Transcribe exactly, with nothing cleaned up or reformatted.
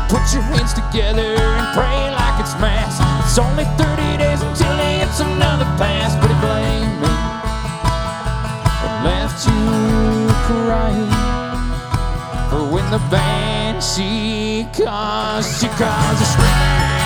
Put your hands together and pray like it's mass. It's only thirty days until he gets another pass. But he blamed me and left you crying for when the Banshee calls. She calls you screaming.